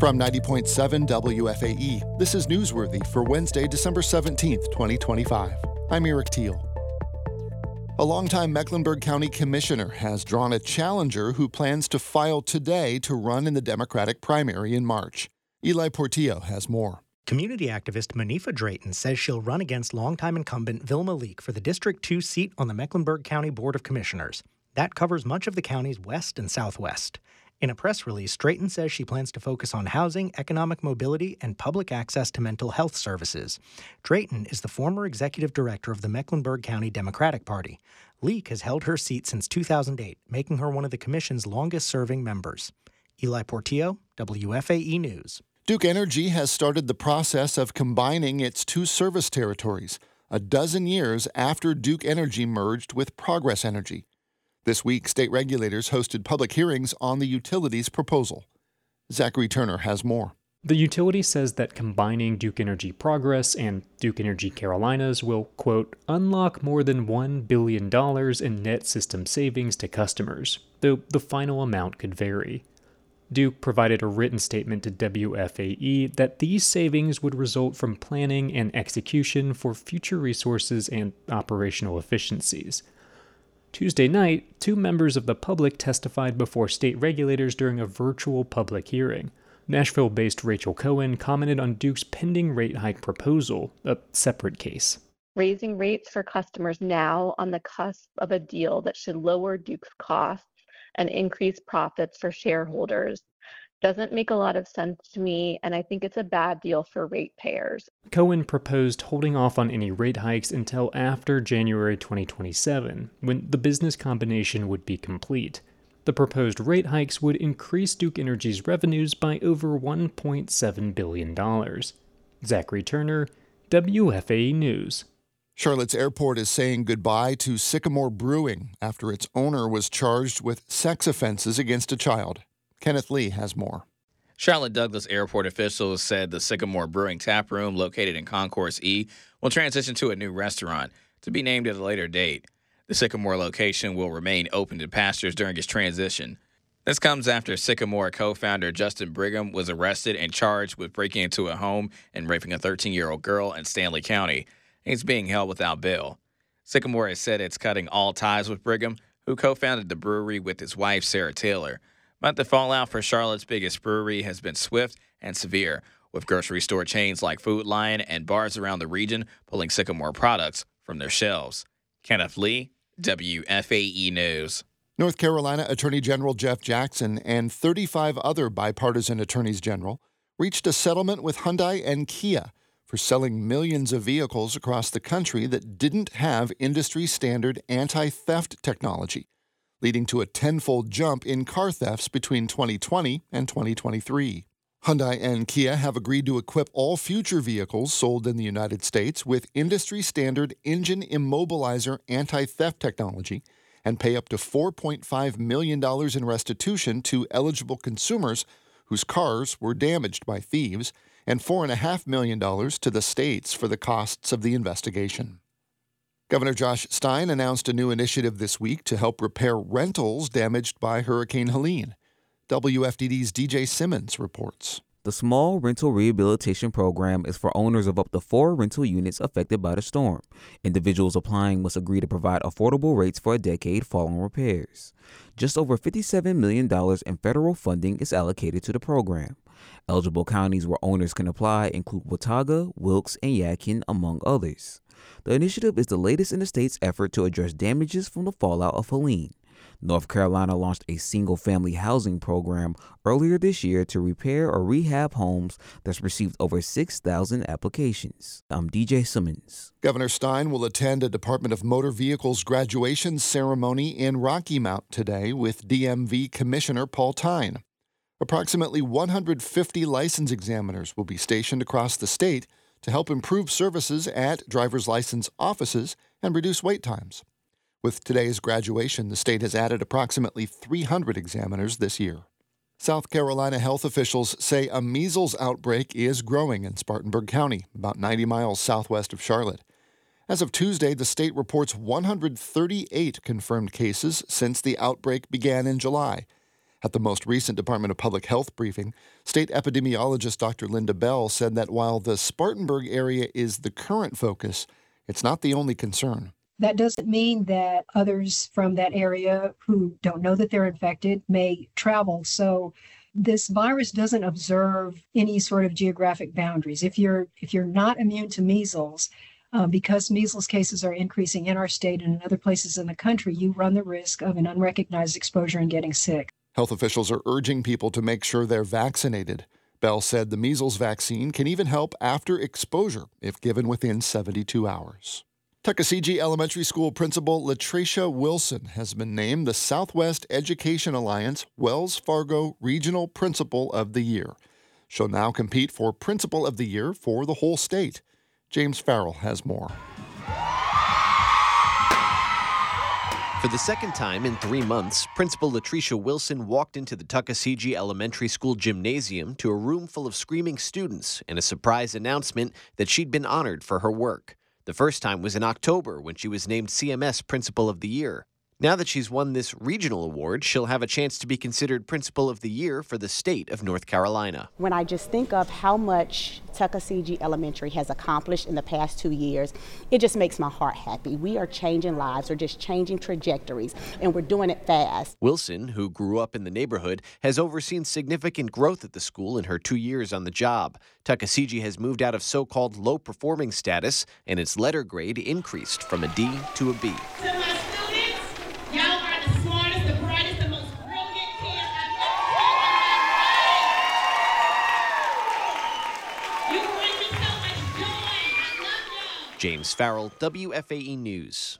From 90.7 WFAE, this is Newsworthy for Wednesday, December 17th, 2025. I'm Eric Teal. A longtime Mecklenburg County commissioner has drawn a challenger who plans to file today to run in the Democratic primary in March. Eli Portillo has more. Community activist Munifa Drayton says she'll run against longtime incumbent Vilma Leak for the District 2 seat on the Mecklenburg County Board of Commissioners. That covers much of the county's west and southwest. In a press release, Drayton says she plans to focus on housing, economic mobility, and public access to mental health services. Drayton is the former executive director of the Mecklenburg County Democratic Party. Leak has held her seat since 2008, making her one of the commission's longest-serving members. Eli Portillo, WFAE News. Duke Energy has started the process of combining its two service territories, a dozen years after Duke Energy merged with Progress Energy. This week, state regulators hosted public hearings on the utility's proposal. Zachary Turner has more. The utility says that combining Duke Energy Progress and Duke Energy Carolinas will, quote, unlock more than $1 billion in net system savings to customers, though the final amount could vary. Duke provided a written statement to WFAE that these savings would result from planning and execution for future resources and operational efficiencies. Tuesday night, two members of the public testified before state regulators during a virtual public hearing. Nashville-based Rachel Cohen commented on Duke's pending rate hike proposal, a separate case. Raising rates for customers now on the cusp of a deal that should lower Duke's costs and increase profits for shareholders doesn't make a lot of sense to me, and I think it's a bad deal for ratepayers. Cohen proposed holding off on any rate hikes until after January 2027, when the business combination would be complete. The proposed rate hikes would increase Duke Energy's revenues by over $1.7 billion. Zachary Turner, WFAE News. Charlotte's airport is saying goodbye to Sycamore Brewing after its owner was charged with sex offenses against a child. Kenneth Lee has more. Charlotte Douglas Airport officials said the Sycamore Brewing Tap Room, located in Concourse E, will transition to a new restaurant to be named at a later date. The Sycamore location will remain open to passengers during its transition. This comes after Sycamore co-founder Justin Brigham was arrested and charged with breaking into a home and raping a 13-year-old girl in Stanley County. He's being held without bail. Sycamore has said it's cutting all ties with Brigham, who co-founded the brewery with his wife, Sarah Taylor. But the fallout for Charlotte's biggest brewery has been swift and severe, with grocery store chains like Food Lion and bars around the region pulling Sycamore products from their shelves. Kenneth Lee, WFAE News. North Carolina Attorney General Jeff Jackson and 35 other bipartisan attorneys general reached a settlement with Hyundai and Kia for selling millions of vehicles across the country that didn't have industry-standard anti-theft technology, leading to a tenfold jump in car thefts between 2020 and 2023. Hyundai and Kia have agreed to equip all future vehicles sold in the United States with industry-standard engine immobilizer anti-theft technology and pay up to $4.5 million in restitution to eligible consumers whose cars were damaged by thieves, and $4.5 million to the states for the costs of the investigation. Governor Josh Stein announced a new initiative this week to help repair rentals damaged by Hurricane Helene. WFDD's DJ Simmons reports. The Small Rental Rehabilitation Program is for owners of up to 4 rental units affected by the storm. Individuals applying must agree to provide affordable rates for a decade following repairs. Just over $57 million in federal funding is allocated to the program. Eligible counties where owners can apply include Watauga, Wilkes, and Yadkin, among others. The initiative is the latest in the state's effort to address damages from the fallout of Helene. North Carolina launched a single-family housing program earlier this year to repair or rehab homes that's received over 6,000 applications. I'm DJ Simmons. Governor Stein will attend a Department of Motor Vehicles graduation ceremony in Rocky Mount today with DMV Commissioner Paul Tyne. Approximately 150 license examiners will be stationed across the state to help improve services at driver's license offices and reduce wait times. With today's graduation, the state has added approximately 300 examiners this year. South Carolina health officials say a measles outbreak is growing in Spartanburg County, about 90 miles southwest of Charlotte. As of Tuesday, the state reports 138 confirmed cases since the outbreak began in July. At the most recent Department of Public Health briefing, state epidemiologist Dr. Linda Bell said that while the Spartanburg area is the current focus, it's not the only concern. That doesn't mean that others from that area who don't know that they're infected may travel. So this virus doesn't observe any sort of geographic boundaries. If you're not immune to measles, because measles cases are increasing in our state and in other places in the country, you run the risk of an unrecognized exposure and getting sick. Health officials are urging people to make sure they're vaccinated. Bell said the measles vaccine can even help after exposure if given within 72 hours. Tuckasegee Elementary School Principal Latricia Wilson has been named the Southwest Education Alliance Wells Fargo Regional Principal of the Year. She'll now compete for Principal of the Year for the whole state. James Farrell has more. For the second time in 3 months, Principal Latricia Wilson walked into the Tuckasegee Elementary School gymnasium to a room full of screaming students and a surprise announcement that she'd been honored for her work. The first time was in October when she was named CMS Principal of the Year. Now that she's won this regional award, she'll have a chance to be considered Principal of the Year for the state of North Carolina. When I just think of how much Tuckasegee Elementary has accomplished in the past 2 years, it just makes my heart happy. We are changing lives, we're just changing trajectories, and we're doing it fast. Wilson, who grew up in the neighborhood, has overseen significant growth at the school in her 2 years on the job. Tuckasegee has moved out of so-called low-performing status, and its letter grade increased from a D to a B. Y'all are the smartest, the brightest, the most brilliant kids I've ever had. You bring me so much joy. I love y'all. James Farrell, WFAE News.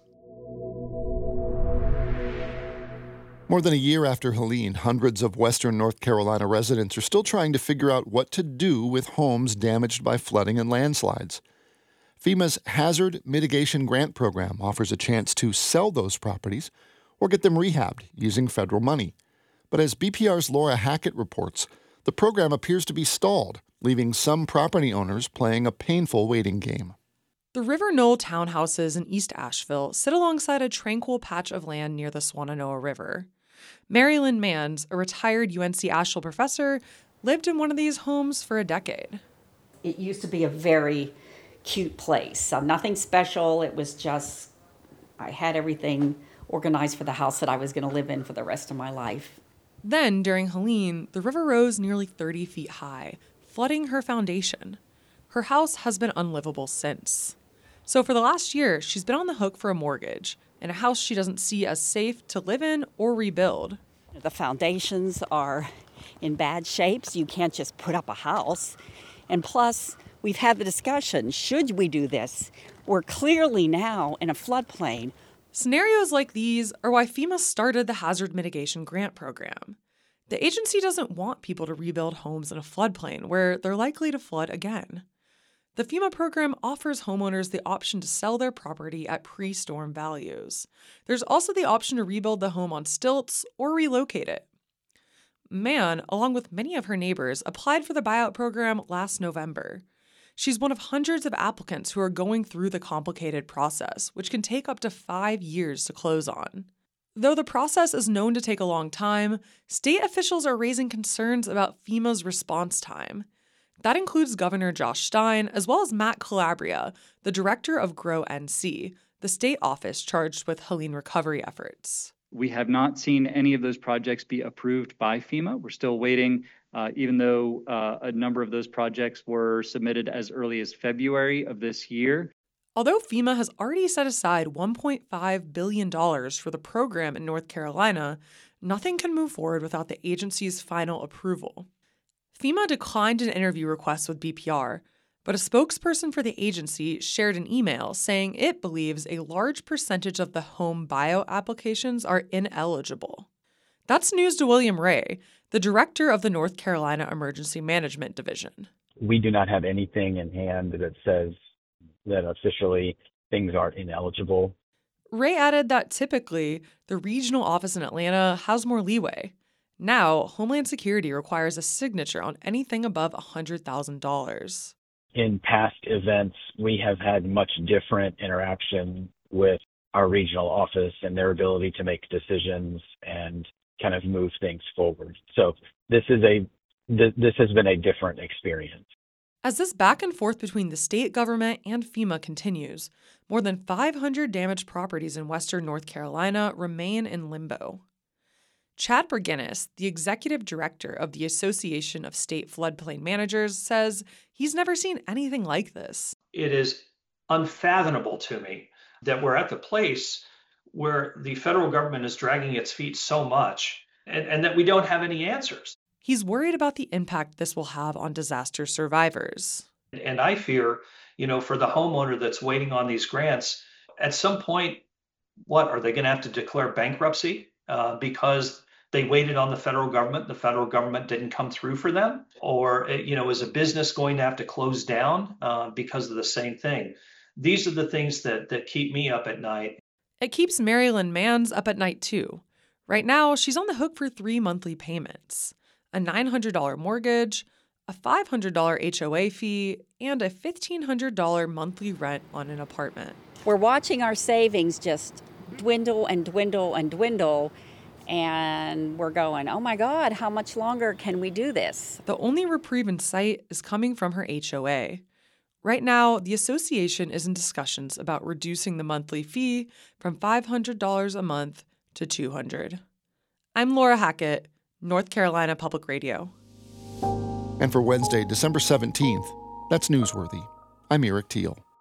More than a year after Helene, hundreds of western North Carolina residents are still trying to figure out what to do with homes damaged by flooding and landslides. FEMA's Hazard Mitigation Grant Program offers a chance to sell those properties or get them rehabbed using federal money. But as BPR's Laura Hackett reports, the program appears to be stalled, leaving some property owners playing a painful waiting game. The River Knoll townhouses in East Asheville sit alongside a tranquil patch of land near the Swannanoa River. Mary Lynn Manns, a retired UNC Asheville professor, lived in one of these homes for a decade. It used to be a very cute place. Nothing special. It was just, I had everything organized for the house that I was going to live in for the rest of my life. Then, during Helene, the river rose nearly 30 feet high, flooding her foundation. Her house has been unlivable since. So for the last year, she's been on the hook for a mortgage in a house she doesn't see as safe to live in or rebuild. The foundations are in bad shape, so you can't just put up a house. And plus, we've had the discussion, should we do this? We're clearly now in a floodplain. Scenarios like these are why FEMA started the Hazard Mitigation Grant Program. The agency doesn't want people to rebuild homes in a floodplain where they're likely to flood again. The FEMA program offers homeowners the option to sell their property at pre-storm values. There's also the option to rebuild the home on stilts or relocate it. Mann, along with many of her neighbors, applied for the buyout program last November. She's one of hundreds of applicants who are going through the complicated process, which can take up to 5 years to close on. Though the process is known to take a long time, state officials are raising concerns about FEMA's response time. That includes Governor Josh Stein, as well as Matt Calabria, the director of GROW NC, the state office charged with Helene recovery efforts. We have not seen any of those projects be approved by FEMA. We're still waiting, even though a number of those projects were submitted as early as February of this year. Although FEMA has already set aside $1.5 billion for the program in North Carolina, nothing can move forward without the agency's final approval. FEMA declined an interview request with BPR, but a spokesperson for the agency shared an email saying it believes a large percentage of the home buyout applications are ineligible. That's news to William Ray, the director of the North Carolina Emergency Management Division. We do not have anything in hand that says that officially things are ineligible. Ray added that typically the regional office in Atlanta has more leeway. Now, Homeland Security requires a signature on anything above $100,000. In past events, we have had much different interaction with our regional office and their ability to make decisions and kind of move things forward. So this has been a different experience. As this back and forth between the state government and FEMA continues, more than 500 damaged properties in western North Carolina remain in limbo. Chad Bergenis, the executive director of the Association of State Floodplain Managers, says he's never seen anything like this. It is unfathomable to me that we're at the place where the federal government is dragging its feet so much and that we don't have any answers. He's worried about the impact this will have on disaster survivors. And I fear, for the homeowner that's waiting on these grants, at some point, what, are they going to have to declare bankruptcy because they waited on the federal government didn't come through for them? Or, is a business going to have to close down because of the same thing? These are the things that keep me up at night. It keeps Marilyn Manns up at night, too. Right now, she's on the hook for 3 monthly payments: a $900 mortgage, a $500 HOA fee, and a $1,500 monthly rent on an apartment. We're watching our savings just dwindle and dwindle and dwindle, and we're going, oh my God, how much longer can we do this? The only reprieve in sight is coming from her HOA. Right now, the association is in discussions about reducing the monthly fee from $500 a month to $200. I'm Laura Hackett, North Carolina Public Radio. And for Wednesday, December 17th, that's Newsworthy. I'm Eric Teal.